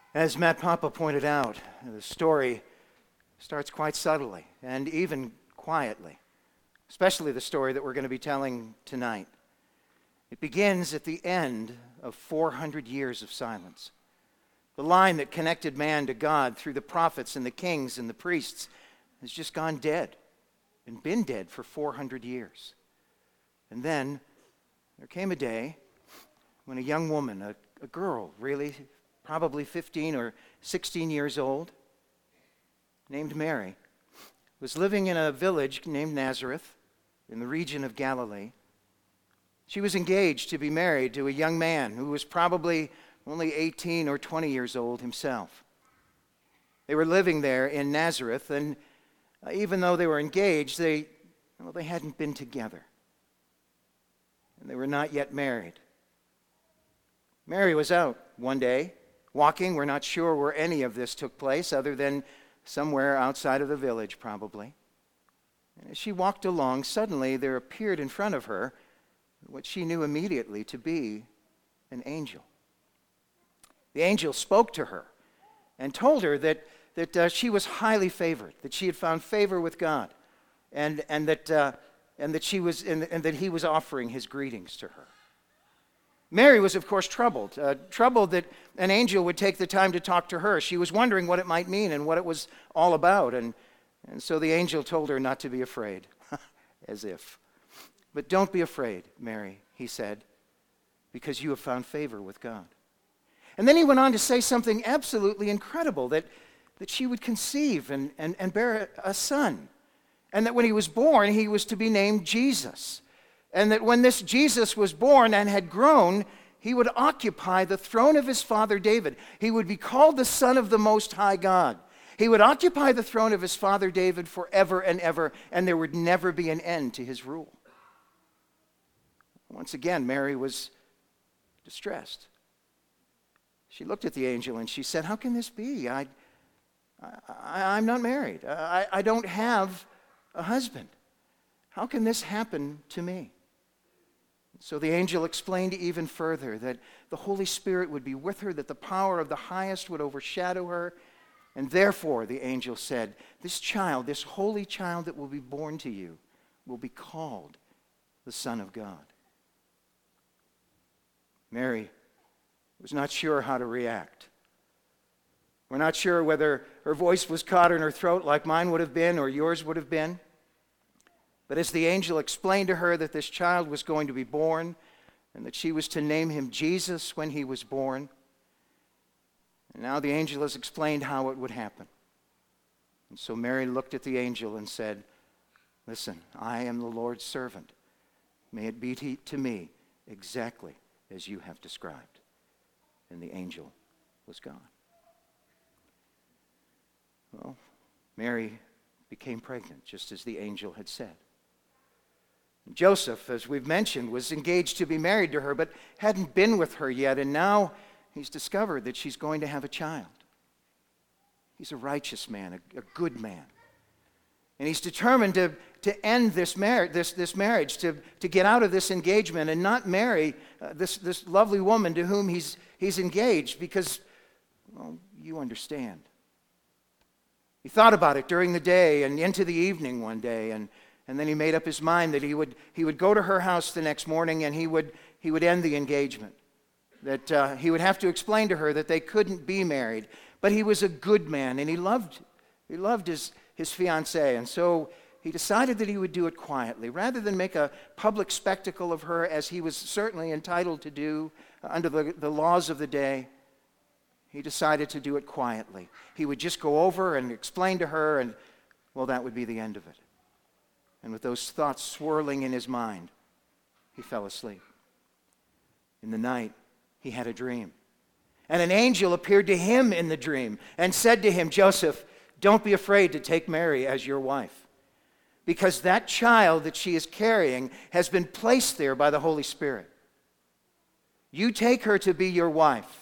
As Matt Papa pointed out, the story starts quite subtly and even quietly, especially the story that we're going to be telling tonight. It begins at the end of 400 years of silence. The line that connected man to God through the prophets and the kings and the priests has just gone dead and been dead for 400 years. And then there came a day when a young woman, a girl really, probably 15 or 16 years old, named Mary, was living in a village named Nazareth in the region of Galilee. She was engaged to be married to a young man who was probably only 18 or 20 years old himself. They were living there in Nazareth, and even though they were engaged, they hadn't been together. And they were not yet married. Mary was out one day, walking. We're not sure where any of this took place, other than somewhere outside of the village, probably. And as she walked along, suddenly there appeared in front of her what she knew immediately to be an angel. The angel spoke to her and told her that she was highly favored, that she had found favor with God, and that he was offering his greetings to her. Mary was, of course, troubled that an angel would take the time to talk to her. She was wondering what it might mean and what it was all about, and so the angel told her not to be afraid, as if. But don't be afraid, Mary, he said, because you have found favor with God. And then he went on to say something absolutely incredible, that she would conceive and bear a son, and that when he was born, he was to be named Jesus. And that when this Jesus was born and had grown, he would occupy the throne of his father David. He would be called the Son of the Most High God. He would occupy the throne of his father David forever and ever, and there would never be an end to his rule. Once again, Mary was distressed. She looked at the angel and she said, "How can this be? I'm not married. I don't have a husband. How can this happen to me?" So the angel explained even further that the Holy Spirit would be with her, that the power of the highest would overshadow her, and therefore, the angel said, this child, this holy child that will be born to you, will be called the Son of God. Mary was not sure how to react. We're not sure whether her voice was caught in her throat like mine would have been or yours would have been. But as the angel explained to her that this child was going to be born and that she was to name him Jesus when he was born, and now the angel has explained how it would happen. And so Mary looked at the angel and said, "Listen, I am the Lord's servant. May it be to me exactly as you have described." And the angel was gone. Well, Mary became pregnant, just as the angel had said. Joseph, as we've mentioned, was engaged to be married to her, but hadn't been with her yet, and now he's discovered that she's going to have a child. He's a righteous man, a good man. And he's determined to end this marriage, to get out of this engagement and not marry this lovely woman to whom he's engaged, because, well, you understand. He thought about it during the day and into the evening one day, and then he made up his mind that he would go to her house the next morning and he would end the engagement. That he would have to explain to her that they couldn't be married. But he was a good man and he loved his fiancée. And so he decided that he would do it quietly. Rather than make a public spectacle of her, as he was certainly entitled to do under the laws of the day, he decided to do it quietly. He would just go over and explain to her, and, well, that would be the end of it. And with those thoughts swirling in his mind, he fell asleep. In the night, he had a dream. And an angel appeared to him in the dream and said to him, "Joseph, don't be afraid to take Mary as your wife, because that child that she is carrying has been placed there by the Holy Spirit. You take her to be your wife."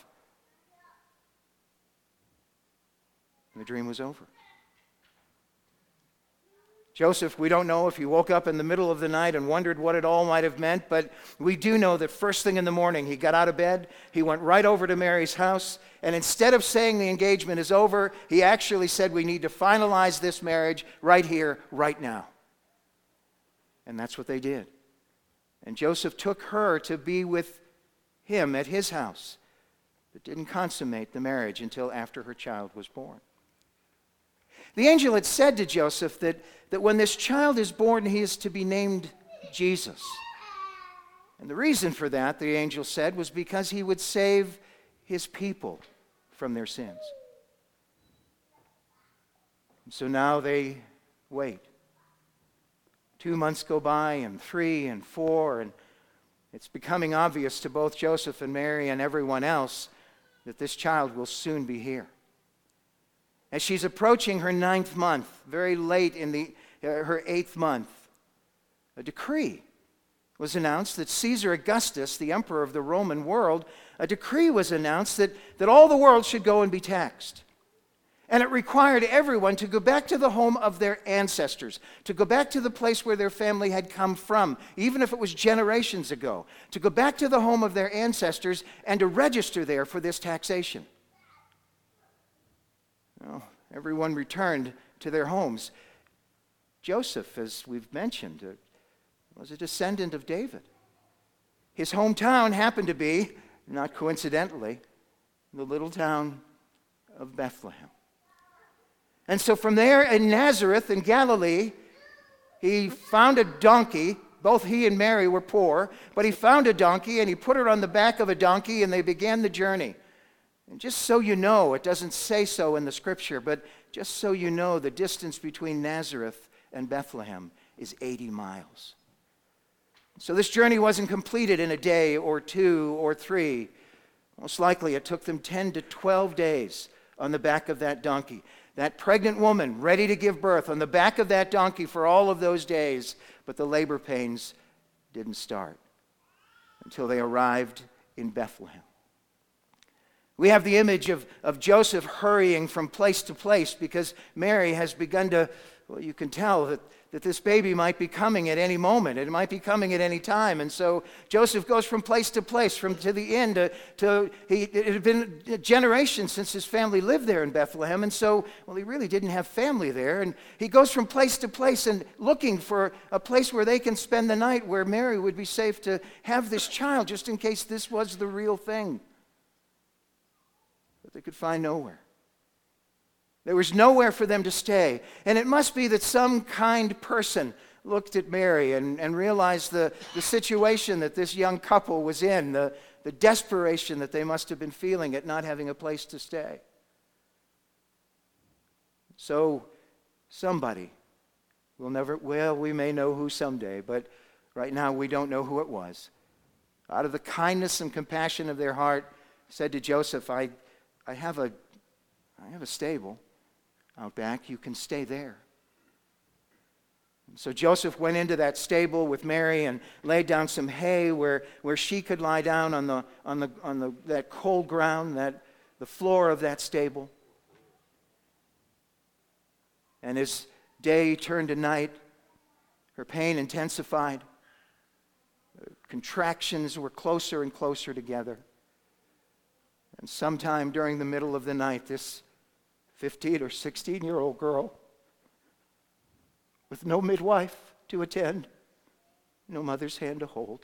And the dream was over. Joseph, we don't know if he woke up in the middle of the night and wondered what it all might have meant, but we do know that first thing in the morning he got out of bed, he went right over to Mary's house, and instead of saying the engagement is over, he actually said we need to finalize this marriage right here, right now. And that's what they did. And Joseph took her to be with him at his house, but didn't consummate the marriage until after her child was born. The angel had said to Joseph that when this child is born, he is to be named Jesus. And the reason for that, the angel said, was because he would save his people from their sins. And so now they wait. 2 months go by, and 3 and 4, and it's becoming obvious to both Joseph and Mary and everyone else that this child will soon be here. As she's approaching her 9th month, very late in her 8th month, a decree was announced that Caesar Augustus, the emperor of the Roman world, a decree was announced that all the world should go and be taxed. And it required everyone to go back to the home of their ancestors, to go back to the place where their family had come from, even if it was generations ago, to go back to the home of their ancestors and to register there for this taxation. Well, everyone returned to their homes. Joseph, as we've mentioned, was a descendant of David. His hometown happened to be, not coincidentally, the little town of Bethlehem. And so from there in Nazareth in Galilee, he found a donkey. Both he and Mary were poor, but he found a donkey and he put her on the back of a donkey and they began the journey. And just so you know, it doesn't say so in the scripture, but just so you know, the distance between Nazareth and Bethlehem is 80 miles. So this journey wasn't completed in a day or 2 or 3. Most likely it took them 10 to 12 days on the back of that donkey. That pregnant woman ready to give birth on the back of that donkey for all of those days, but the labor pains didn't start until they arrived in Bethlehem. We have the image of Joseph hurrying from place to place because Mary has begun to, well, you can tell that this baby might be coming at any moment. It might be coming at any time. And so Joseph goes from place to place, to the end. It had been generations since his family lived there in Bethlehem. And so, well, he really didn't have family there. And he goes from place to place and looking for a place where they can spend the night, where Mary would be safe to have this child, just in case this was the real thing. But they could find nowhere. There was nowhere for them to stay. And it must be that some kind person looked at Mary and realized the situation that this young couple was in, the desperation that they must have been feeling at not having a place to stay. So somebody, we may know who someday, but right now we don't know who it was. Out of the kindness and compassion of their heart, said to Joseph, I have a stable out back, you can stay there. And so Joseph went into that stable with Mary and laid down some hay where she could lie down on that cold ground, the floor of that stable. And as day turned to night, her pain intensified. Contractions were closer and closer together. And sometime during the middle of the night, this 15 or 16-year-old girl with no midwife to attend, no mother's hand to hold,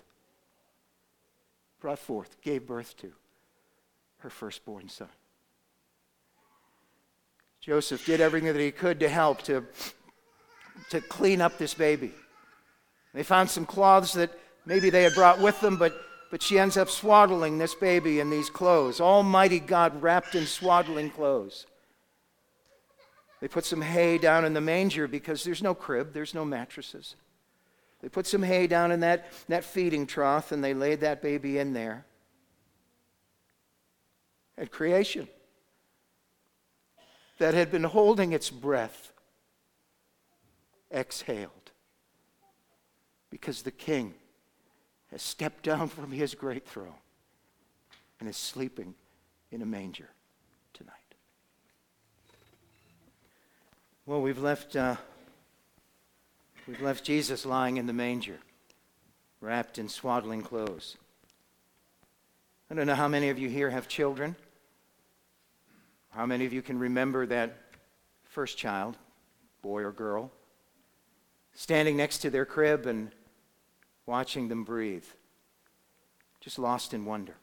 gave birth to her firstborn son. Joseph did everything that he could to help to clean up this baby. They found some cloths that maybe they had brought with them, but she ends up swaddling this baby in these clothes. Almighty God wrapped in swaddling clothes. They put some hay down in the manger because there's no crib, there's no mattresses. They put some hay down in that feeding trough and they laid that baby in there. And creation that had been holding its breath exhaled because the King has stepped down from his great throne and is sleeping in a manger tonight. Well, we've left We've left Jesus lying in the manger, wrapped in swaddling clothes. I don't know how many of you here have children. How many of you can remember that first child, boy or girl, standing next to their crib and watching them breathe, just lost in wonder.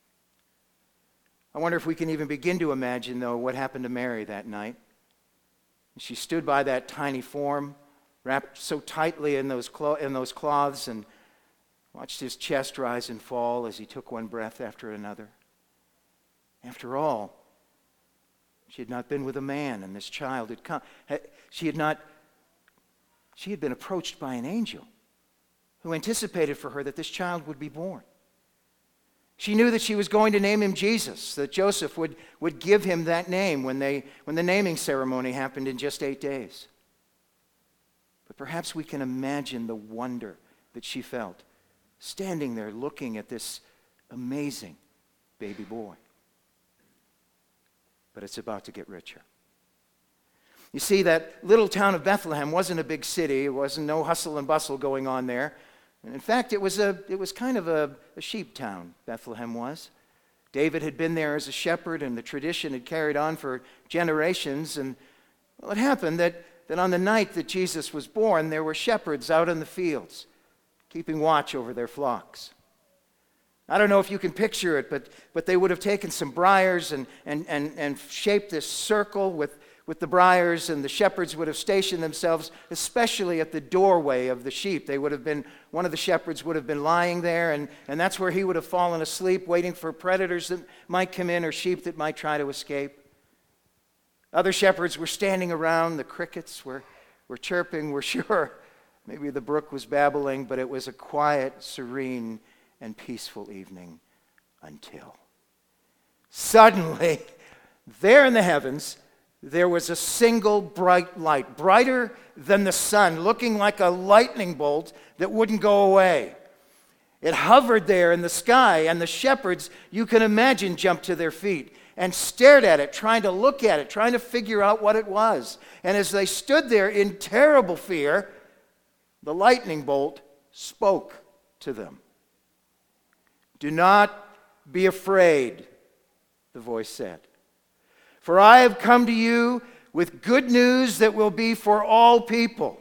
I wonder if we can even begin to imagine, though, what happened to Mary that night. She stood by that tiny form, wrapped so tightly in those cloths, and watched his chest rise and fall as he took one breath after another. After all, she had not been with a man, and this child had come. She had been approached by an angel who anticipated for her that this child would be born. She knew that she was going to name him Jesus, that Joseph would give him that name when the naming ceremony happened in just 8 days. But perhaps we can imagine the wonder that she felt, standing there looking at this amazing baby boy. But it's about to get richer. You see, that little town of Bethlehem wasn't a big city. It wasn't no hustle and bustle going on there. And in fact, it was kind of a sheep town, Bethlehem was. David had been there as a shepherd, and the tradition had carried on for generations. And well, it happened that on the night that Jesus was born, there were shepherds out in the fields, keeping watch over their flocks. I don't know if you can picture it, but they would have taken some briars and shaped this circle with the briars, and the shepherds would have stationed themselves, especially at the doorway of the sheep. One of the shepherds would have been lying there, and that's where he would have fallen asleep, waiting for predators that might come in or sheep that might try to escape. Other shepherds were standing around. The crickets were chirping. We're sure maybe the brook was babbling, but it was a quiet, serene, and peaceful evening until suddenly, there in the heavens, there was a single bright light, brighter than the sun, looking like a lightning bolt that wouldn't go away. It hovered there in the sky, and the shepherds, you can imagine, jumped to their feet and stared at it, trying to look at it, trying to figure out what it was. And as they stood there in terrible fear, the lightning bolt spoke to them. "Do not be afraid," the voice said. "For I have come to you with good news that will be for all people."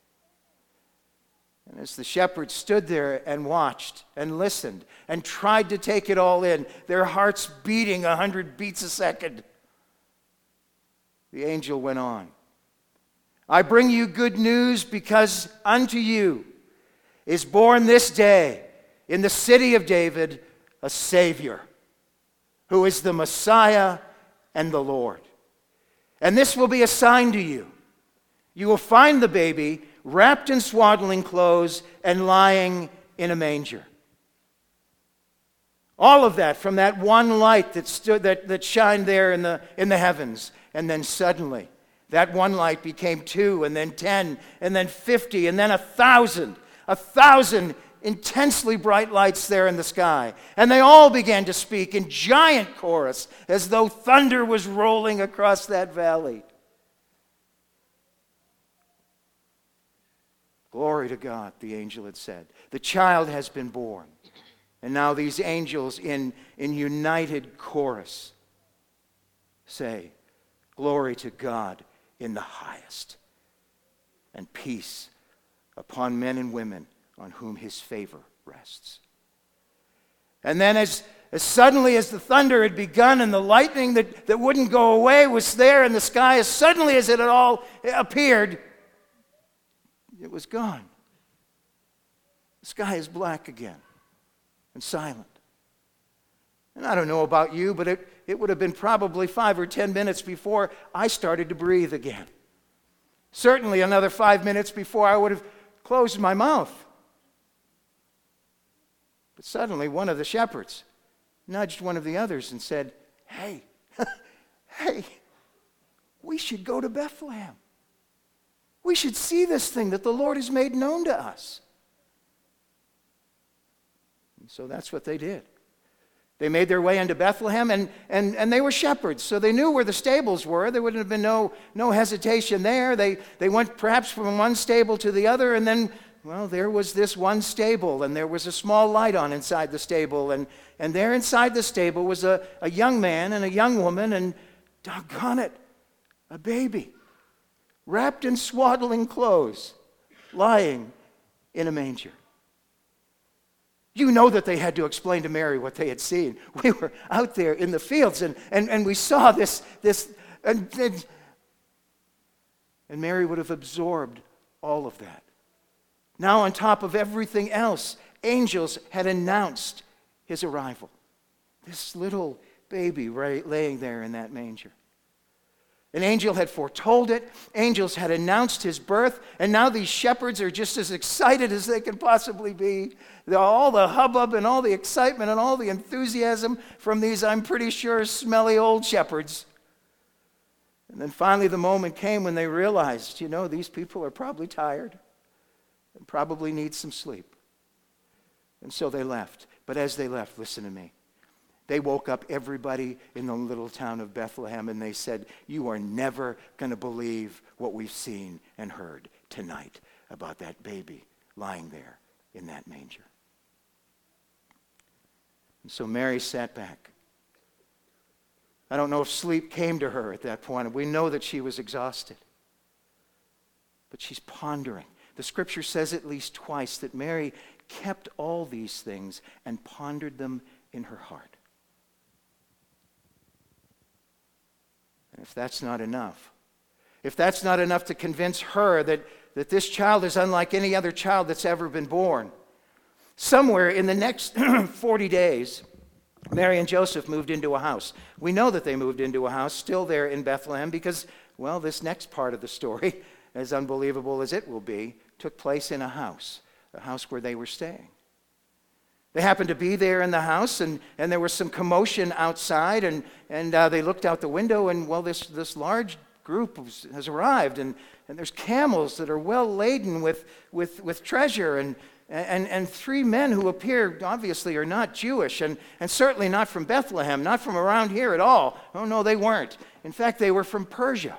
And as the shepherds stood there and watched and listened and tried to take it all in, their hearts beating 100 beats a second, the angel went on. "I bring you good news because unto you is born this day in the city of David a Savior, who is the Messiah and the Lord. And this will be a sign to you. You will find the baby wrapped in swaddling clothes and lying in a manger." All of that from that one light that shined there in the heavens. And then suddenly, that one light became 2, and then 10, and then 50, and then 1,000. 1,000 intensely bright lights there in the sky. And they all began to speak in giant chorus, as though thunder was rolling across that valley. "Glory to God," the angel had said. "The child has been born." And now these angels in united chorus say, "Glory to God in the highest, and peace upon men and women on whom his favor rests." And then as suddenly as the thunder had begun and the lightning that wouldn't go away was there in the sky, as suddenly as it had all appeared, it was gone. The sky is black again and silent. And I don't know about you, but it would have been probably 5 or 10 minutes before I started to breathe again. Certainly another 5 minutes before I would have closed my mouth. But suddenly one of the shepherds nudged one of the others and said, "Hey, hey, we should go to Bethlehem. We should see this thing that the Lord has made known to us." And so that's what they did. They made their way into Bethlehem, and they were shepherds, so they knew where the stables were. There would have been no hesitation there. They went perhaps from one stable to the other, and then, well, there was this one stable, and there was a small light on inside the stable, and there inside the stable was a young man and a young woman, and doggone it, a baby, wrapped in swaddling clothes, lying in a manger. You know that they had to explain to Mary what they had seen. We were out there in the fields, and we saw this and Mary would have absorbed all of that. Now, on top of everything else, angels had announced his arrival. This little baby laying there in that manger. An angel had foretold it. Angels had announced his birth. And now these shepherds are just as excited as they can possibly be. All the hubbub and all the excitement and all the enthusiasm from these, I'm pretty sure, smelly old shepherds. And then finally the moment came when they realized, these people are probably tired and probably need some sleep. And so they left. But as they left, listen to me. They woke up everybody in the little town of Bethlehem, and they said, you are never going to believe what we've seen and heard tonight about that baby lying there in that manger. And so Mary sat back. I don't know if sleep came to her at that point. We know that she was exhausted. But she's pondering. The scripture says at least twice that Mary kept all these things and pondered them in her heart. And if that's not enough to convince her that this child is unlike any other child that's ever been born, somewhere in the next 40 days, Mary and Joseph moved into a house. We know that they moved into a house still there in Bethlehem because, well, this next part of the story, as unbelievable as it will be, took place in a house where they were staying. They happened to be there in the house, and there was some commotion outside, and they looked out the window, and, well, this large group has arrived, and there's camels that are well laden with treasure, and three men who appear, obviously, are not Jewish, and certainly not from Bethlehem, not from around here at all. Oh, no, they weren't. In fact, they were from Persia.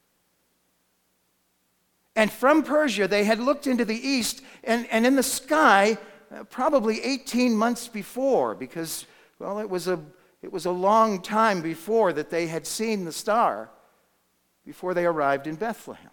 And from Persia, they had looked into the east, and in the sky, probably 18 months before, because, well, it was a long time before that they had seen the star, before they arrived in Bethlehem.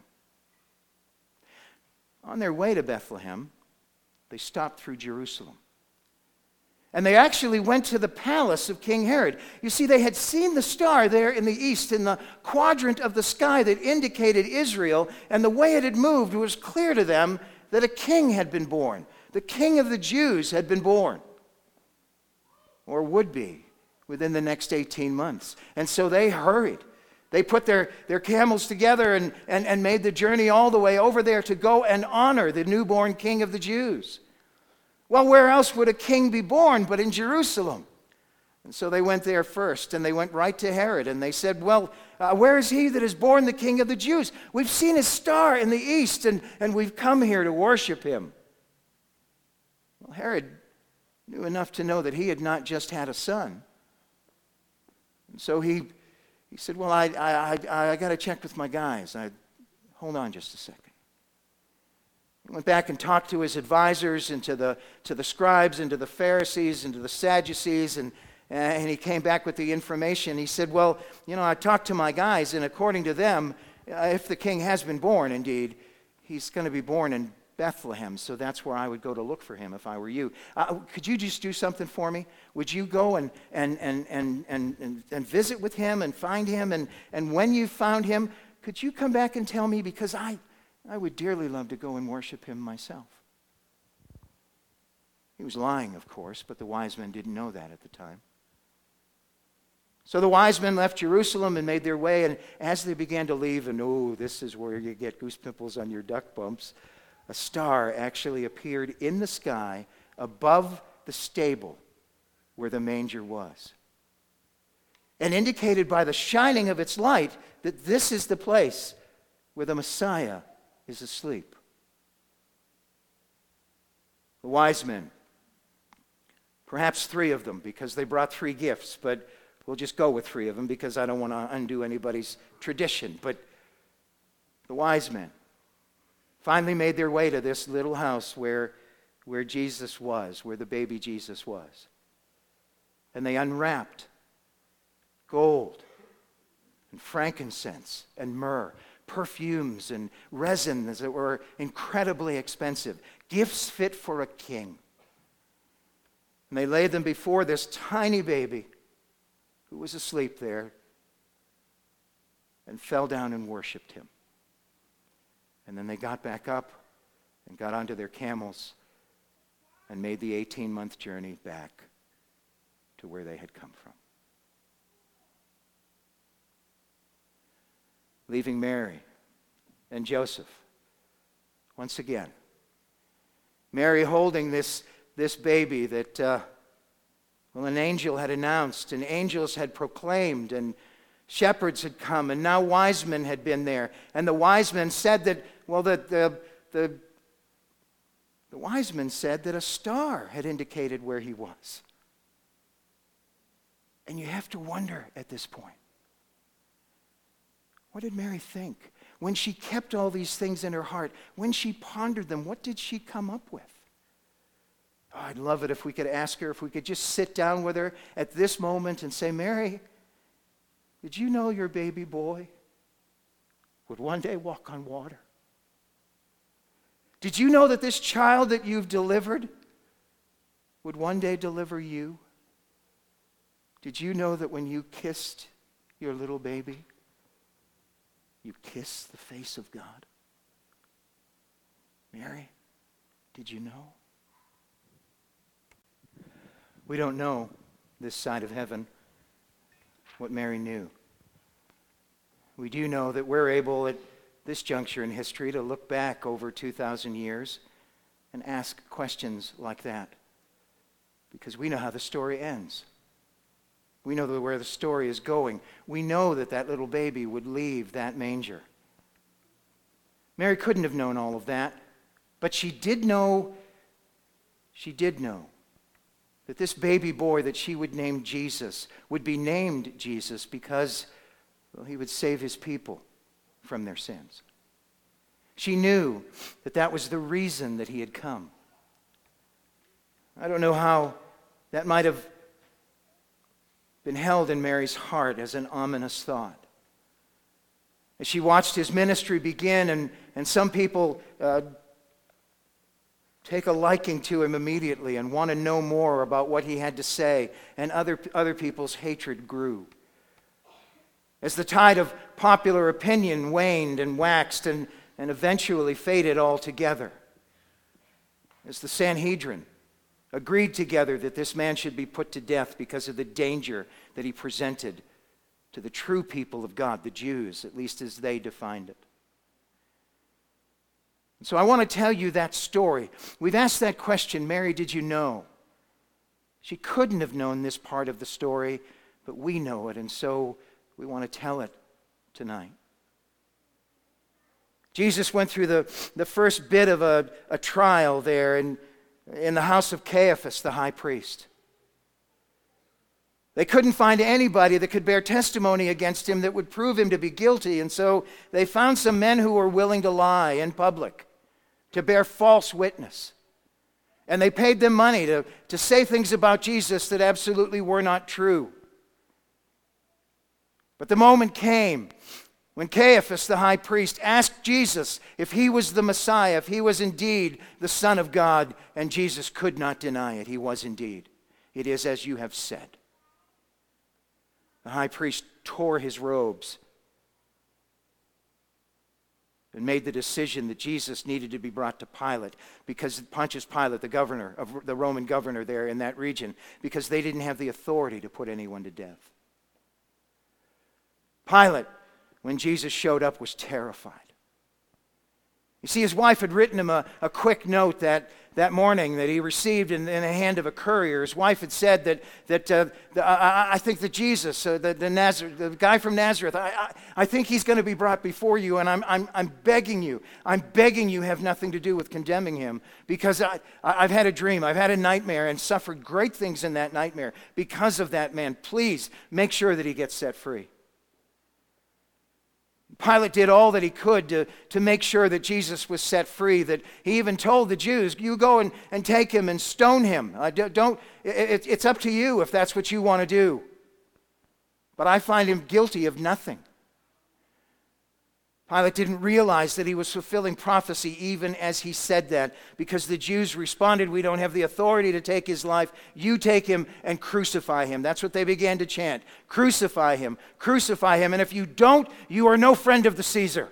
On their way to Bethlehem, they stopped through Jerusalem. And they actually went to the palace of King Herod. You see, they had seen the star there in the east, in the quadrant of the sky that indicated Israel, and the way it had moved was clear to them that a king had been born. The King of the Jews had been born, or would be, within the next 18 months. And so they hurried. They put their camels together and made the journey all the way over there to go and honor the newborn King of the Jews. Well, where else would a king be born but in Jerusalem? And so they went there first, and they went right to Herod, and they said, well, where is he that is born the King of the Jews? We've seen his star in the east, and we've come here to worship him. Well, Herod knew enough to know that he had not just had a son. And so he said, well, I got to check with my guys. Hold on just a second. He went back and talked to his advisors and to the scribes and to the Pharisees and to the Sadducees, and he came back with the information. He said, well, I talked to my guys, and according to them, if the king has been born, indeed, he's going to be born in Bethlehem, so that's where I would go to look for him if I were you. Could you just do something for me? Would you go and visit with him and find him? And when you found him, could you come back and tell me? Because I would dearly love to go and worship him myself. He was lying, of course, but the wise men didn't know that at the time. So the wise men left Jerusalem and made their way, and as they began to leave, and this is where you get goose pimples on your duck bumps, a star actually appeared in the sky above the stable where the manger was, and indicated by the shining of its light that this is the place where the Messiah is asleep. The wise men Perhaps 3 of them, because they brought 3 gifts, but we'll just go with 3 of them because I don't want to undo anybody's tradition. But the wise men finally made their way to this little house where Jesus was, where the baby Jesus was. And they unwrapped gold and frankincense and myrrh, perfumes and resins that were incredibly expensive, gifts fit for a king. And they laid them before this tiny baby who was asleep there and fell down and worshiped him. And then they got back up and got onto their camels and made the 18-month journey back to where they had come from. Leaving Mary and Joseph once again. Mary holding this baby that, an angel had announced, and angels had proclaimed, and shepherds had come, and now wise men had been there. And the wise men said that, the wise men said that a star had indicated where he was. And you have to wonder at this point, what did Mary think? When she kept all these things in her heart, when she pondered them, what did she come up with? Oh, I'd love it if we could ask her, if we could just sit down with her at this moment and say, Mary, did you know your baby boy would one day walk on water? Did you know that this child that you've delivered would one day deliver you? Did you know that when you kissed your little baby, you kissed the face of God? Mary, did you know? We don't know this side of heaven what Mary knew. We do know that we're able at this juncture in history to look back over 2,000 years and ask questions like that because we know how the story ends. We know where the story is going. We know that that little baby would leave that manger. Mary couldn't have known all of that, but she did know that this baby boy that she would name Jesus would be named Jesus because, he would save his people from their sins. She knew that that was the reason that he had come. I don't know how that might have been held in Mary's heart as an ominous thought. As she watched his ministry begin, and some people take a liking to him immediately and want to know more about what he had to say, and other people's hatred grew. As the tide of popular opinion waned and waxed and eventually faded altogether. As the Sanhedrin agreed together that this man should be put to death because of the danger that he presented to the true people of God, the Jews, at least as they defined it. And so I want to tell you that story. We've asked that question, Mary, did you know? She couldn't have known this part of the story, but we know it, and so we want to tell it tonight. Jesus went through the first bit of a trial there in the house of Caiaphas, the high priest. They couldn't find anybody that could bear testimony against him that would prove him to be guilty, and so they found some men who were willing to lie in public, to bear false witness. And they paid them money to say things about Jesus that absolutely were not true. But the moment came when Caiaphas, the high priest, asked Jesus if he was the Messiah, if he was indeed the Son of God, and Jesus could not deny it. He was indeed. It is as you have said. The high priest tore his robes and made the decision that Jesus needed to be brought to Pilate, because Pontius Pilate, the Roman governor there in that region, because they didn't have the authority to put anyone to death. Pilate, when Jesus showed up, was terrified. You see, his wife had written him a quick note that morning that he received in the hand of a courier. His wife had said I think that Jesus, the guy from Nazareth, I think he's going to be brought before you, and I'm begging you have nothing to do with condemning him, because I've had a dream, I've had a nightmare, and suffered great things in that nightmare because of that man. Please make sure that he gets set free. Pilate did all that he could to make sure that Jesus was set free, that he even told the Jews, you go and take him and stone him. It's up to you if that's what you want to do. But I find him guilty of nothing. Pilate didn't realize that he was fulfilling prophecy even as he said that, because the Jews responded, we don't have the authority to take his life. You take him and crucify him. That's what they began to chant. Crucify him, crucify him. And if you don't, you are no friend of the Caesar.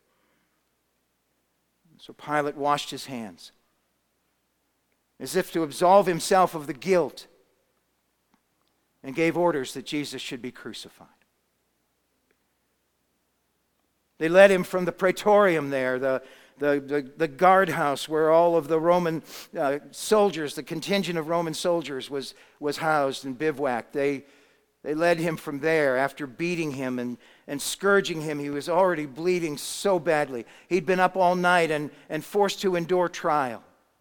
So Pilate washed his hands as if to absolve himself of the guilt, and gave orders that Jesus should be crucified. They led him from the praetorium there, the guardhouse where all of the Roman soldiers, the contingent of Roman soldiers was housed and bivouacked. They led him from there after beating him and scourging him. He was already bleeding so badly. He'd been up all night and forced to endure trial.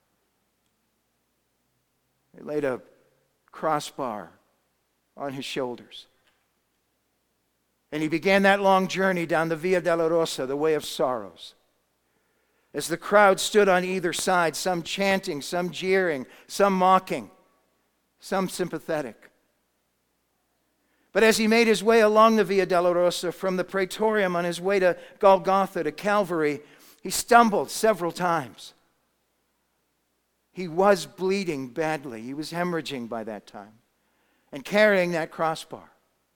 They laid a crossbar on his shoulders. And he began that long journey down the Via Dolorosa, the way of sorrows. As the crowd stood on either side, some chanting, some jeering, some mocking, some sympathetic. But as he made his way along the Via Dolorosa from the Praetorium on his way to Golgotha, to Calvary, he stumbled several times. He was bleeding badly. He was hemorrhaging by that time and carrying that crossbar.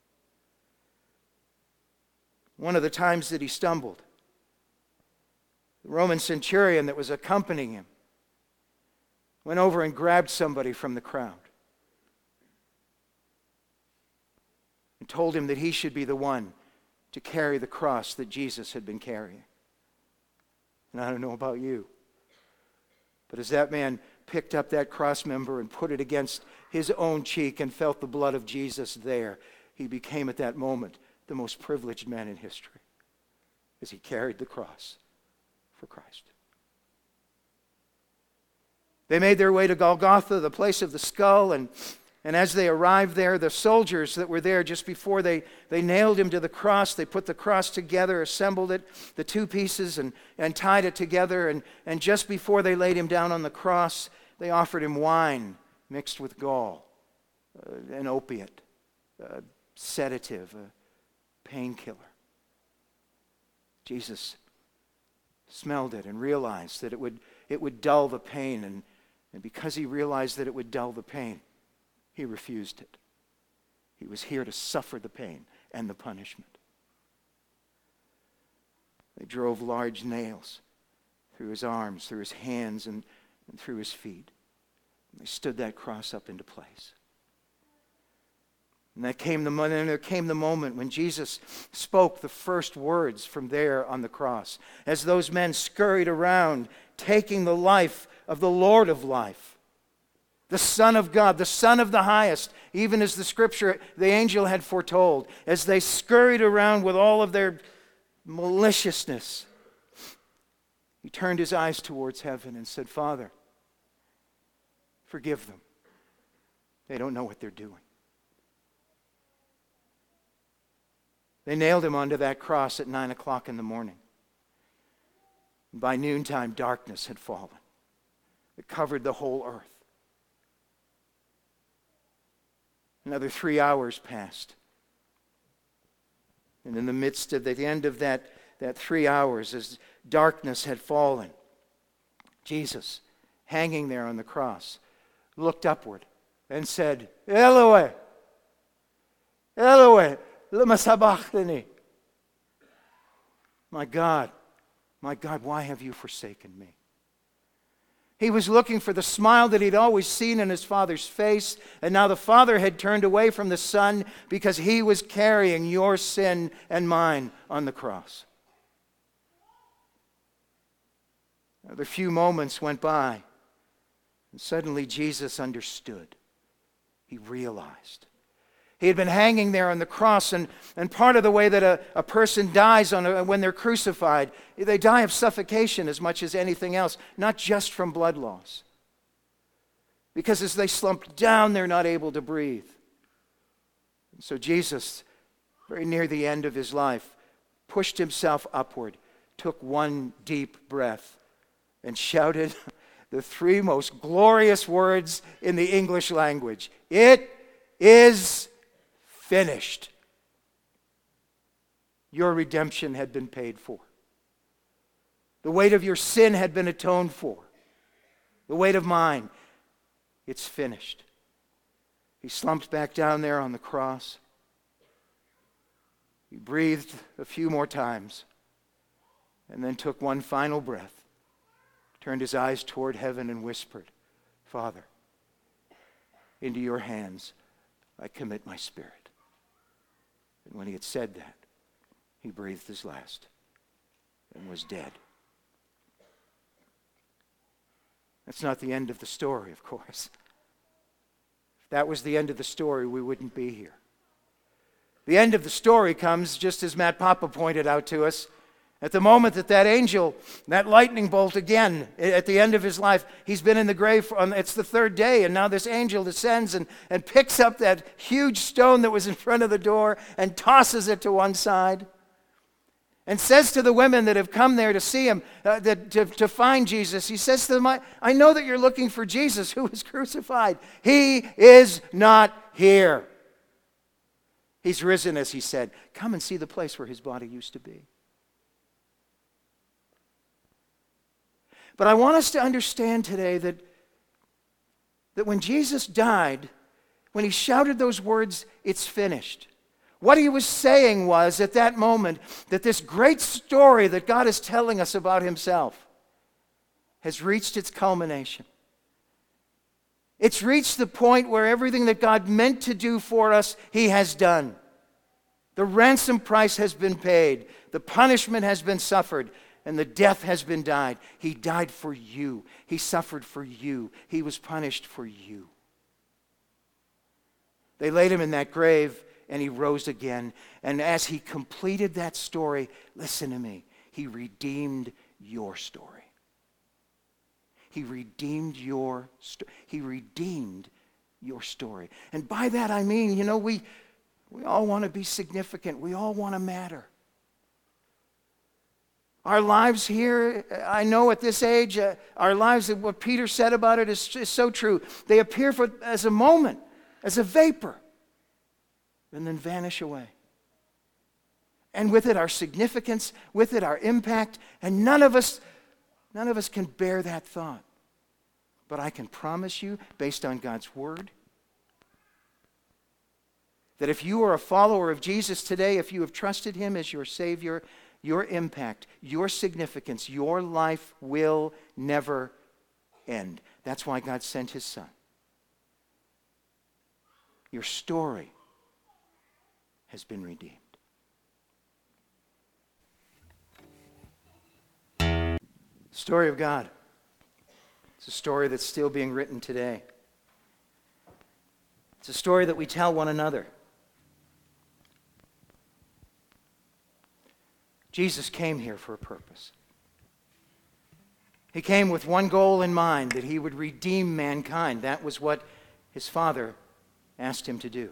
One of the times that he stumbled, the Roman centurion that was accompanying him went over and grabbed somebody from the crowd and told him that he should be the one to carry the cross that Jesus had been carrying. And I don't know about you, but as that man picked up that cross member and put it against his own cheek and felt the blood of Jesus there, he became at that moment the most privileged man in history, as he carried the cross for Christ. They made their way to Golgotha, the place of the skull, and as they arrived there, the soldiers that were there just before they nailed him to the cross, they put the cross together, assembled it, the two pieces, and tied it together, and just before they laid him down on the cross, they offered him wine mixed with gall, an opiate, a sedative, a painkiller. Jesus smelled it and realized that it would dull the pain, and because he realized that it would dull the pain, he refused it. He was here to suffer the pain and the punishment. They drove large nails through his arms, through his hands, and through his feet. And they stood that cross up into place. And there came the moment when Jesus spoke the first words from there on the cross, as those men scurried around, taking the life of the Lord of life, the Son of God, the Son of the highest, even as the scripture, the angel had foretold, as they scurried around with all of their maliciousness. He turned his eyes towards heaven and said, Father, forgive them. They don't know what they're doing. They nailed him onto that cross at 9 o'clock in the morning. By noontime, darkness had fallen. It covered the whole earth. Another 3 hours passed. And in the midst of the end of that 3 hours, as darkness had fallen, Jesus, hanging there on the cross, looked upward and said, Eloi, Eloi, lama sabachthani. My God, why have you forsaken me? He was looking for the smile that he'd always seen in his Father's face, and now the Father had turned away from the Son because he was carrying your sin and mine on the cross. The few moments went by, and suddenly Jesus understood. He realized. He had been hanging there on the cross, and part of the way that a person dies when they're crucified, they die of suffocation as much as anything else, not just from blood loss. Because as they slump down, they're not able to breathe. And so Jesus, very near the end of his life, pushed himself upward, took one deep breath, and shouted the three most glorious words in the English language. It is finished. Your redemption had been paid for. The weight of your sin had been atoned for. The weight of mine, it's finished. He slumped back down there on the cross. He breathed a few more times and then took one final breath, turned his eyes toward heaven and whispered, Father, into your hands I commit my spirit. And when he had said that, he breathed his last and was dead. That's not the end of the story, of course. If that was the end of the story, we wouldn't be here. The end of the story comes, just as Matt Papa pointed out to us, at the moment that angel, that lightning bolt again, at the end of his life, he's been in the grave, it's the third day, and now this angel descends and picks up that huge stone that was in front of the door and tosses it to one side. And says to the women that have come there to see him, to find Jesus, he says to them, I know that you're looking for Jesus who was crucified. He is not here. He's risen, as he said. Come and see the place where his body used to be. But I want us to understand today that when Jesus died, when he shouted those words, it's finished. What he was saying was, at that moment, that this great story that God is telling us about himself has reached its culmination. It's reached the point where everything that God meant to do for us, he has done. The ransom price has been paid. The punishment has been suffered. And the death has been died. He died for you. He suffered for you. He was punished for you. They laid him in that grave, and he rose again. And as he completed that story, listen to me, he redeemed your story. He redeemed your story. He redeemed your story. And by that I mean, we all want to be significant. We all want to matter. Our lives here, I know at this age, our lives, what Peter said about it is so true. They appear as a moment, as a vapor, and then vanish away. And with it, our significance, with it, our impact, and none of us can bear that thought. But I can promise you, based on God's word, that if you are a follower of Jesus today, if you have trusted him as your Savior, your impact, your significance, your life will never end. That's why God sent his Son. Your story has been redeemed. The story of God. It's a story that's still being written today. It's a story that we tell one another. Jesus came here for a purpose. He came with one goal in mind, that he would redeem mankind. That was what his Father asked him to do.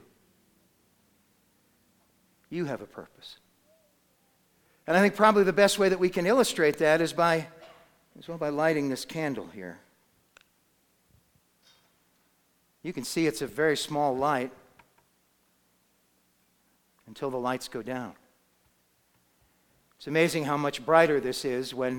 You have a purpose. And I think probably the best way that we can illustrate that is by lighting this candle here. You can see it's a very small light until the lights go down. It's amazing how much brighter this is when,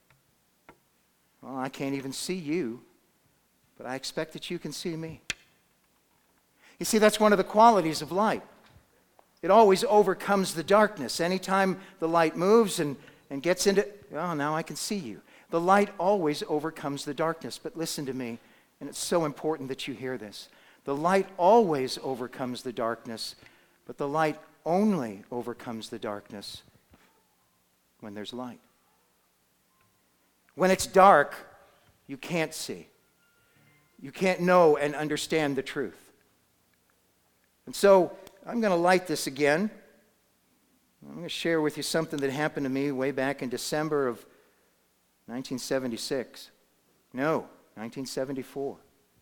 I can't even see you, but I expect that you can see me. You see, that's one of the qualities of light. It always overcomes the darkness. Anytime the light moves and gets into, now I can see you. The light always overcomes the darkness. But listen to me, and it's so important that you hear this. The light always overcomes the darkness, but the light only overcomes the darkness when there's light. When it's dark, you can't see. You can't know and understand the truth. And so I'm going to light this again. I'm going to share with you something that happened to me way back in December of 1976. No, 1974.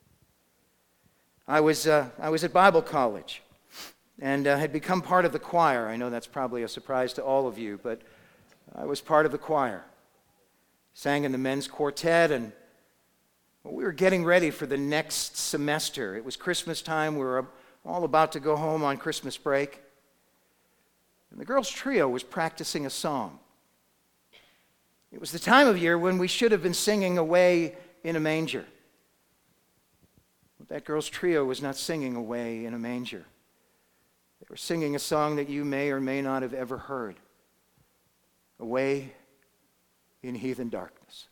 I was at Bible college and had become part of the choir. I know that's probably a surprise to all of you, but I was part of the choir. Sang in the men's quartet, and we were getting ready for the next semester. It was Christmas time. We were all about to go home on Christmas break. And the girls' trio was practicing a song. It was the time of year when we should have been singing Away in a Manger. But that girls' trio was not singing Away in a Manger. They were singing a song that you may or may not have ever heard. Away in Heathen Darkness.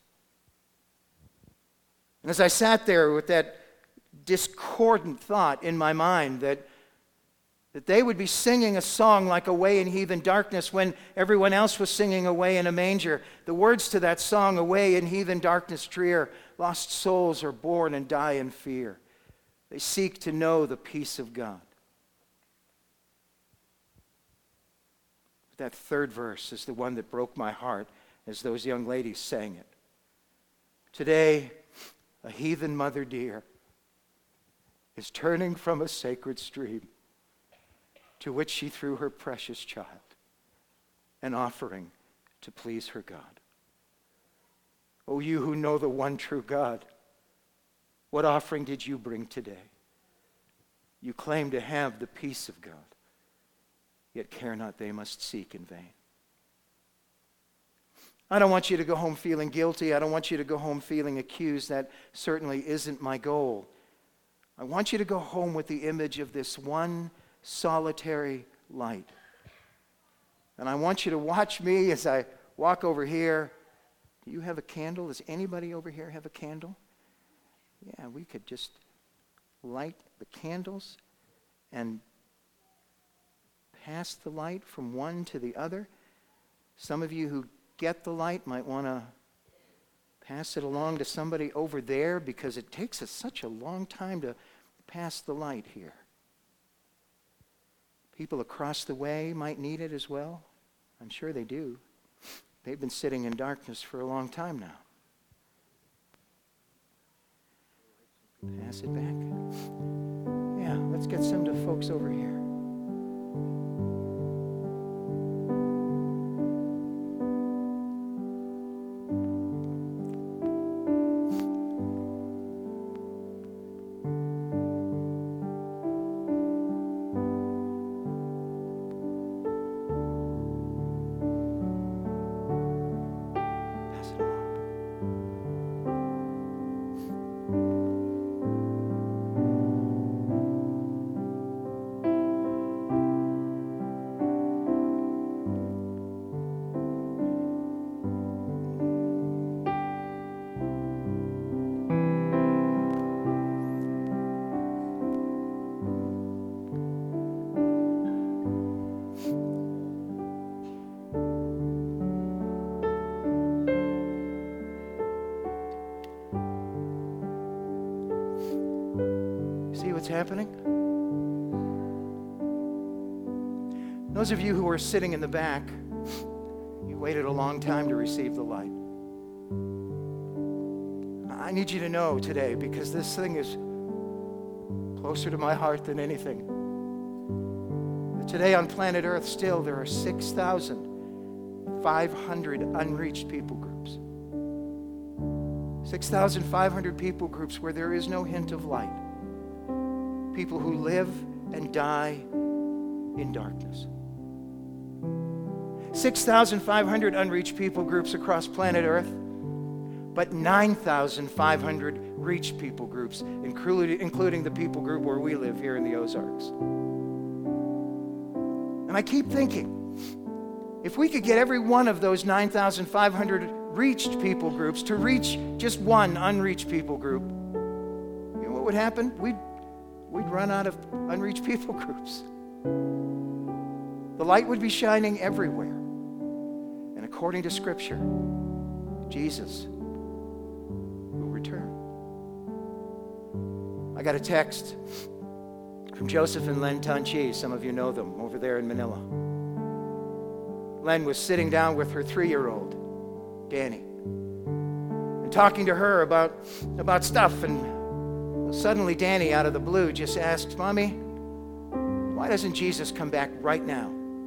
And as I sat there with that discordant thought in my mind that they would be singing a song like Away in Heathen Darkness when everyone else was singing Away in a Manger, the words to that song, Away in Heathen Darkness drear, lost souls are born and die in fear. They seek to know the peace of God. That third verse is the one that broke my heart as those young ladies sang it. Today, a heathen mother dear is turning from a sacred stream to which she threw her precious child, an offering to please her God. O you who know the one true God, what offering did you bring today? You claim to have the peace of God, yet care not they must seek in vain. I don't want you to go home feeling guilty. I don't want you to go home feeling accused. That certainly isn't my goal. I want you to go home with the image of this one solitary light. And I want you to watch me as I walk over here. Do you have a candle? Does anybody over here have a candle? Yeah, we could just light the candles and pass the light from one to the other. Some of you who get the light might want to pass it along to somebody over there because it takes us such a long time to pass the light here. People across the way might need it as well. I'm sure they do. They've been sitting in darkness for a long time now. Pass it back. Yeah, let's get some to folks over here. What's happening? Those of you who are sitting in the back, you waited a long time to receive the light. I need you to know today, because this thing is closer to my heart than anything, that today on planet Earth still there are 6,500 unreached people groups. 6,500 people groups where there is no hint of light. People who live and die in darkness. 6,500 unreached people groups across planet Earth, but 9,500 reached people groups, including the people group where we live here in the Ozarks. And I keep thinking, if we could get every one of those 9,500 reached people groups to reach just one unreached people group, you know what would happen? We'd run out of unreached people groups. The light would be shining everywhere. And according to Scripture, Jesus I got a text from Joseph and Len Tanchi. Some of you know them over there in Manila. Len was sitting down with her 3-year-old, Danny, and talking to her about stuff. And suddenly Danny, out of the blue, just asked, "Mommy, why doesn't Jesus come back right now?"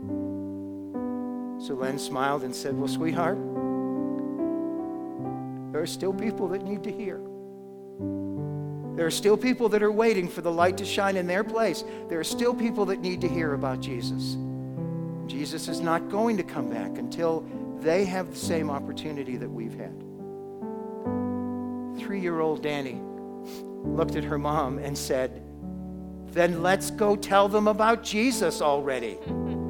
So Len smiled and said, "Well, sweetheart, there are still people that need to hear. There are still people that are waiting for the light to shine in their place. There are still people that need to hear about Jesus. Jesus is not going to come back until they have the same opportunity that we've had." 3-year-old Danny looked at her mom and said, "Then let's go tell them about Jesus already."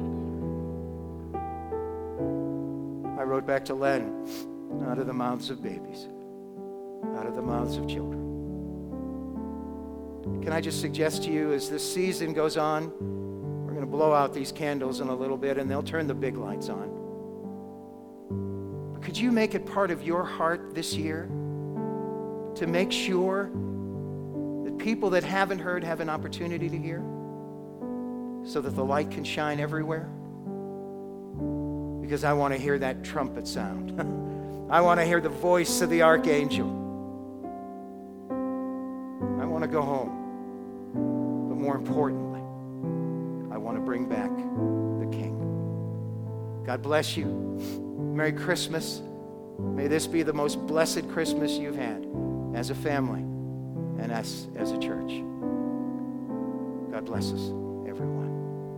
I wrote back to Len, "Out of the mouths of babies, out of the mouths of children." Can I just suggest to you, as this season goes on, we're going to blow out these candles in a little bit and they'll turn the big lights on. But could you make it part of your heart this year to make sure that people that haven't heard have an opportunity to hear, so that the light can shine everywhere? Because I want to hear that trumpet sound. I want to hear the voice of the archangel. I want to go home. But more importantly, I want to bring back the King. God bless you. Merry Christmas. May this be the most blessed Christmas you've had as a family and as a church. God bless us, everyone.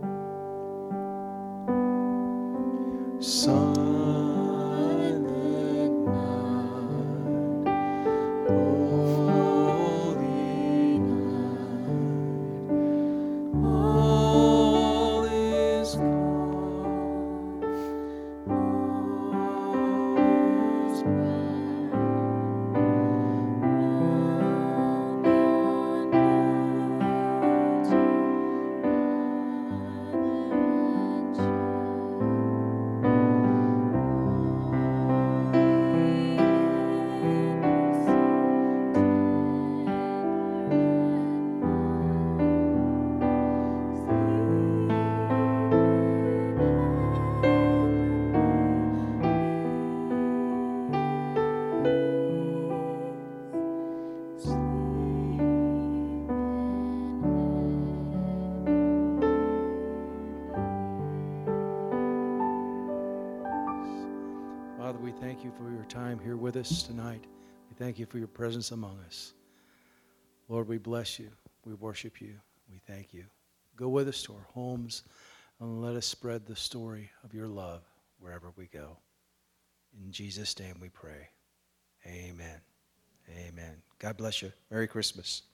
Silent night, holy night, all is calm, all is bright, Father, we thank you for your time here with us tonight. We thank you for your presence among us. Lord, we bless you. We worship you. We thank you. Go with us to our homes and let us spread the story of your love wherever we go. In Jesus' name we pray. Amen. Amen. God bless you. Merry Christmas.